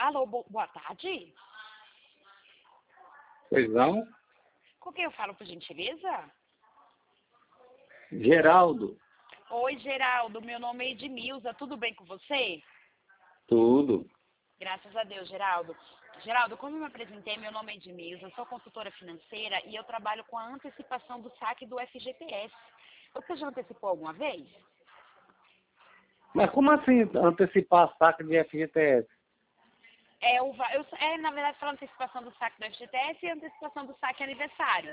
Alô, boa tarde. Pois não? Com quem eu falo, por gentileza? Geraldo, Oi, Geraldo. Meu nome é Edmilza. Tudo bem com você? tudo. Graças a Deus, Geraldo. Geraldo, como eu me apresentei, meu nome é Edmilza, sou consultora financeira e eu trabalho com a antecipação do saque do FGTS. Você já antecipou alguma vez? Mas como assim antecipar a saca de FGTS? Na verdade, fala antecipação do saque do FGTS e antecipação do saque aniversário.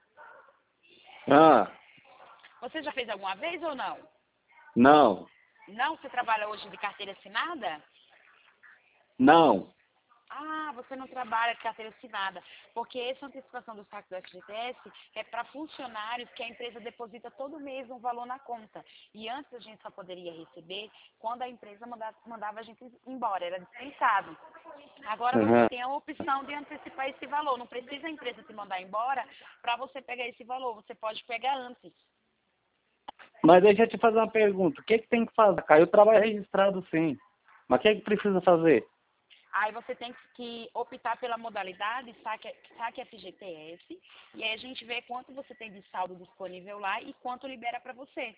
Ah, Você já fez alguma vez ou não? não, Não? Você trabalha hoje de carteira assinada? não. Ah, você não trabalha de carteira assinada, porque essa antecipação do saque do FGTS é para funcionários que a empresa deposita todo mês um valor na conta. E antes a gente só poderia receber quando a empresa mandava a gente embora, era dispensado. Agora você Uhum. tem a opção de antecipar esse valor, não precisa a empresa te mandar embora para você pegar esse valor, você pode pegar antes. Mas deixa eu te fazer uma pergunta. O que que tem que fazer? Cara, eu trabalho registrado sim. Mas o que que precisa fazer? Aí você tem que optar pela modalidade saque FGTS, e aí a gente vê quanto você tem de saldo disponível lá e quanto libera para você.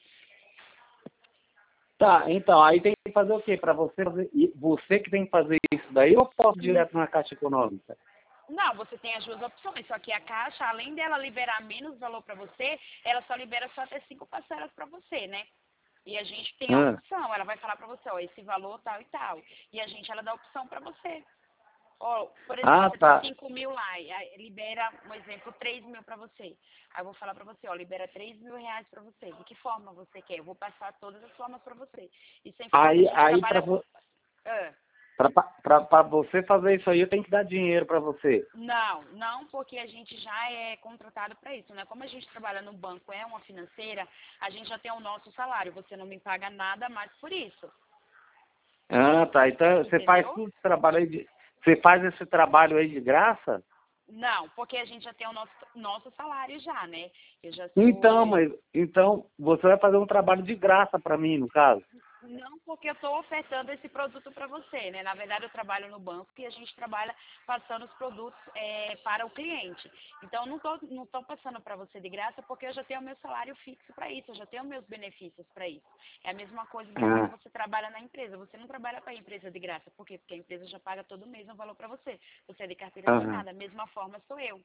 Tá, então, aí tem que fazer o quê? Para você fazer, e você que tem que fazer isso daí ou eu posso ir direto na Caixa Econômica? Não, você tem as duas opções, só que a Caixa, além dela liberar menos valor para você, ela só libera só até 5 parcelas para você, né? E a gente tem a Ah, opção, ela vai falar para você, ó, esse valor tal e tal. E a gente, ela dá a opção para você. Ó, por exemplo, ah, você tem tá. 5 mil lá, e aí libera, um exemplo, 3 mil para você. Aí eu vou falar para você, ó, libera 3 mil reais para você. De que forma você quer? Eu vou passar todas as formas para você. E sem falar que a gente Aí trabalha com... Ah, para você fazer isso aí, eu tenho que dar dinheiro para você. não, porque a gente já é contratado para isso, né? Como a gente trabalha no banco, é uma financeira, a gente já tem o nosso salário. Você não me paga nada mais por isso, Ah, tá. Então você faz entendeu? tudo esse trabalho aí de. Você faz esse trabalho aí de graça? Não, porque a gente já tem o nosso salário já, né? Eu já Então, sou... mas então você vai fazer um trabalho de graça para mim, no caso. Não, porque eu estou ofertando esse produto para você, né? Na verdade, eu trabalho no banco e a gente trabalha passando os produtos para o cliente. Então, não tô passando para você de graça porque eu já tenho o meu salário fixo para isso, eu já tenho meus benefícios para isso. É a mesma coisa de quando Ah, você trabalha na empresa. Você não trabalha para a empresa de graça. Por quê? Porque a empresa já paga todo mês um valor para você. Você é de carteira aham, assinada. Da mesma forma sou eu.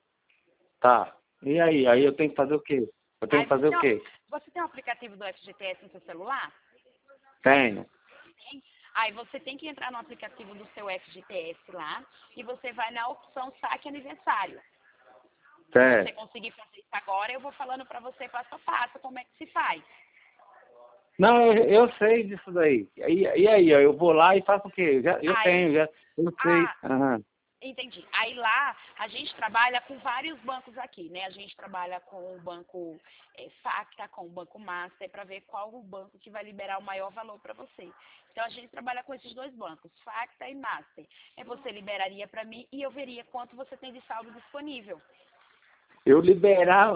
tá. E aí? Aí eu tenho que fazer o quê? Eu tenho Aí que fazer o quê? você tem um aplicativo do FGTS no seu celular? Tenho. Aí você tem que entrar no aplicativo do seu FGTS lá e você vai na opção saque aniversário. Se você Certo. conseguir fazer isso agora, eu vou falando para você passo a passo como é que se faz. Não, eu sei disso daí. E aí, ó, eu vou lá e faço o quê? Eu Aí, tenho, eu sei. ah, Aham. entendi. Aí lá a gente trabalha com vários bancos aqui, né? A gente trabalha com o banco Facta, com o banco Master, para ver qual o banco que vai liberar o maior valor para você. Então a gente trabalha com esses dois bancos, Facta e Master. Você liberaria para mim e eu veria quanto você tem de saldo disponível. Eu liberar.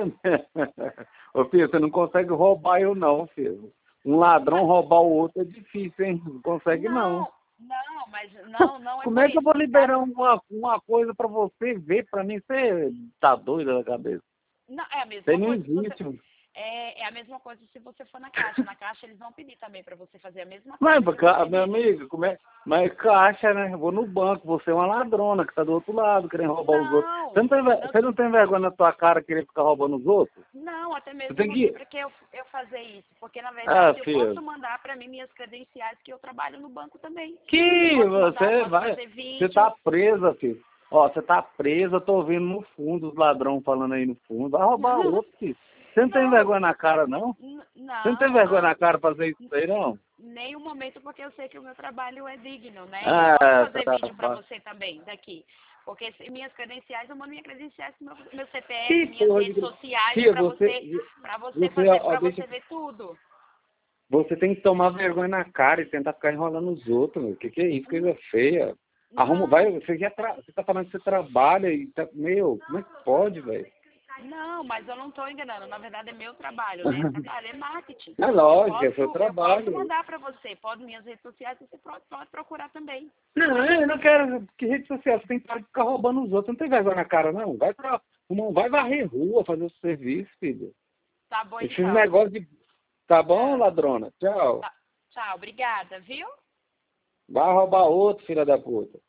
Ô, filho, você não consegue roubar eu não, filho. Um ladrão roubar o outro é difícil, hein? Não consegue não. Mas não é Como por é que eu isso. vou No caso, liberar uma coisa pra você ver? Pra mim, você tá doido da cabeça. não, é a Você mesma não coisa se você existe. é a mesma coisa se você for na Caixa. Na Caixa eles vão pedir também para você fazer a mesma Mas, coisa que você meu disse. amigo, como é? Mas caixa, né? Eu vou no banco, você é uma ladrona que tá do outro lado, querendo roubar os outros. Não, não, Você não tem vergonha na tua cara querer ficar roubando os outros? não, até Você mesmo tem não tem que. para que eu fazer isso, porque na Ah, verdade eu filho. posso mandar para mim minhas credenciais que eu trabalho no banco também. Eu Que posso mandar, você posso vai. fazer Você tá vídeo. presa, filho. Ó, você tá presa, eu tô ouvindo no fundo os ladrões falando aí no fundo. Vai roubar o outro, filho. Você não tem Não, vergonha na cara, não? Você não tem não, vergonha não. na cara pra fazer isso aí, não? Nenhum momento, porque eu sei que o meu trabalho é digno, né? E eu posso Ah, fazer tá. vídeo para você também daqui. Porque minhas credenciais, eu mando minhas credenciais, meu CPF, Que minhas porra redes de. sociais Tia, para você você, fazer, ó, para deixa. você ver tudo. Você tem que tomar vergonha na cara e tentar ficar enrolando os outros, meu. Que é isso? Coisa feia. Arruma, Não, vai, você tá falando que você trabalha e tá, meu, como é que pode, velho? Não, mas eu não estou enganando. Na verdade, é meu trabalho, né? Trabalho é marketing. É lógico, é seu Eu trabalho. posso mandar para você. Pode minhas redes sociais, você pode procurar também. Não, eu não quero. Que rede social? Você tem que parar de ficar roubando os outros. Não tem vergonha na cara, não. Vai varrer rua, fazer o serviço, filho. Tá bom, Esses então. negócios de. Tá bom, Ah, ladrona? Tchau. tchau, obrigada, viu? Vai roubar outro, filha da puta.